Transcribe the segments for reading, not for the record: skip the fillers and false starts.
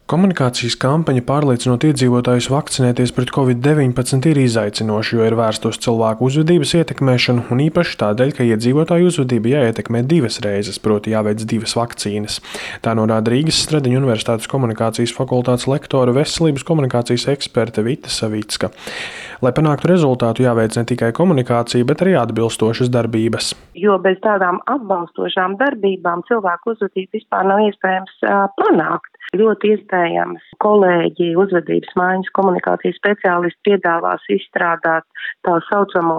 Komunikācijas kampaņa pārliecinot iedzīvotājus vakcinēties pret Covid-19 ir izaicinoša, jo ir vērsta uz cilvēku uzvedības ietekmēšanu, un īpaši tādēļ, ka iedzīvotāju uzvedība jāietekmē 2 reizes, proti jāveic 2 vakcīnas. Tā norāda Rīgas Stradiņu Universitātes komunikācijas fakultātes lektore veselības komunikācijas eksperte Vita Savicka. Lai panāktu rezultātu, jāveic ne tikai komunikācija, bet arī atbilstošas darbības. Jo bez tādām atbalstošām darbībām cilvēku uzvedību vispār nav iespējams panākt. Ļoti iespējams kolēģi uzvedības maiņas komunikācijas speciālisti piedāvās izstrādāt tā saucamo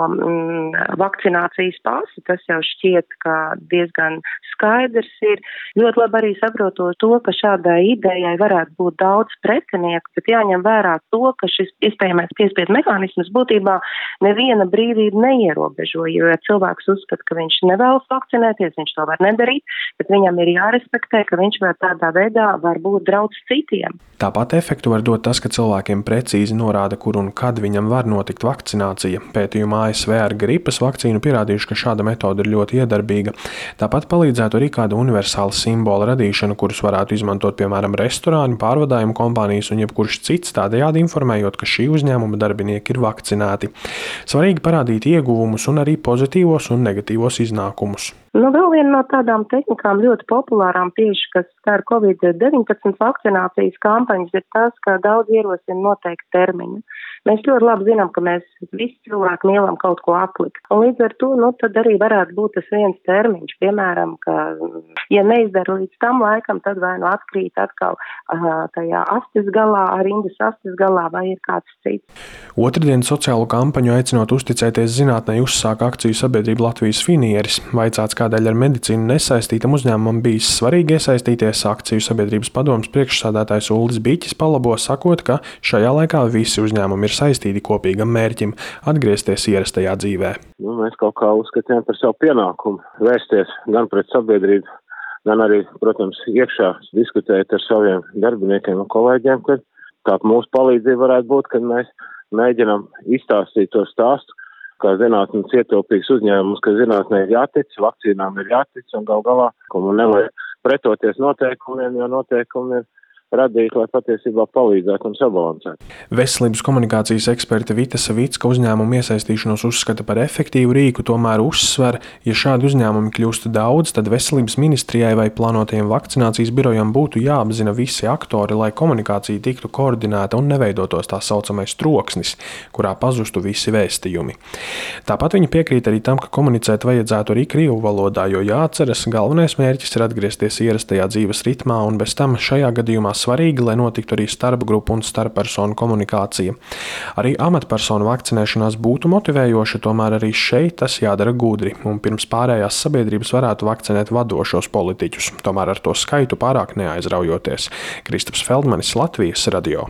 vakcinācijas pasi. Tas jau šķiet, ka diezgan skaidrs ir. Ļoti labi arī saprotot to, ka šādai idejai varētu būt daudz pretinieku, bet jāņem vērā to, ka šis iespējamais piespiedu mehānisms būtībā neviena brīvība neierobežo, jo cilvēks uzskata, ka viņš nevēlas vakcinēties, viņš to var nedarīt, bet viņam ir jārespektē, ka viņš var tādā veidā varbūt draudz citiem. Tāpat efektu var dot tas, ka cilvēkiem precīzi norāda, kur un kad viņam var notikt vakcinācija. Pētījumā ASV ar gripas vakcīnu pierādījuši, ka šāda metode ir ļoti iedarbīga. Tāpat palīdzētu arī kāda universāla simbola radīšana, kurus varētu izmantot, piemēram, restorāni, pārvadājumu kompānijas un jebkurš cits, tādējādi informējot, ka šī uzņēmuma darbinieki ir vakcinēti. Svarīgi parādīt ieguvumus un arī pozitīvos un negatīvos iznākumus. Vēl viena no tādām tehnikām ļoti populārām tieši, kas skar Covid-19 vakcinācijas kampaņas, ir tas, ka daudz ierosina noteikti termiņu. Mēs ļoti labi zinām, ka mēs visi cilvēki mīlam kaut ko atlikt. Un līdz ar to, tad arī varētu būt tas viens termiņš. Piemēram, ka, ja neizdara līdz tam laikam, tad vai nu atkrīt atkal tajā astes galā, rindas astes galā, vai ir kāds cits. Otrdien sociālo kampaņu aicinot uzticēties zinātnei uzsāka akciju sabiedrība Latvijas Finieris. Vaicāts, kādēļ ar medicīnu nesaistītam uzņēmumam bijis svarīgi iesaistīties, akciju sabiedrības padomes priekšsādātājs Uldis Biķis palabo, sakot, ka šajā laikā visi uzņēmumi ir saistīti kopīgam mērķim – atgriezties ierastajā dzīvē. Mēs kaut kā uzskatījām par savu pienākumu vērsties gan pret sabiedrību, gan arī, protams, iekšā diskutēt ar saviem darbiniekiem un kolēģiem, ka tā mūsu palīdzība varētu būt, kad mēs mēģinām izstāstīt to stāstu, kā zinātnes ietilpīgs uzņēmums, ka zinātnē ir jātic, vakcīnām ir jātic un gal galā, ka man nevajag pretoties noteikumiem, jo noteikumi ir radīt, lai patiesībā palīdzētu un sabalansētu. Veselības komunikācijas eksperte Vita Savicka uzņēmumu iesaistīšanos uzskata par efektīvu rīku, tomēr uzsver, ja šādi uzņēmumi kļūst daudz, tad veselības ministrijai vai plānotajiem vakcinācijas birojam būtu jāapzina visi aktori, lai komunikācija tiktu koordinēta un neveidotos tā saucamais troksnis, kurā pazustu visi vēstījumi. Tāpat viņa piekrīt arī tam, ka komunicēt vajadzētu arī krievu valodā, jo jāatceras, galvenais mērķis ir atgriezties ierastajā dzīves ritmā un bez tam šajā gadījumā svarīgi, lai notiktu arī starpgrupu un starppersonu komunikācija. Arī amatpersonu vakcinēšanās būtu motivējoša, tomēr arī šeit tas jādara gudri, un pirms pārējās sabiedrības varētu vakcinēt vadošos politiķus, tomēr ar to skaitu pārāk neaizraujoties. Kristaps Feldmanis, Latvijas radio.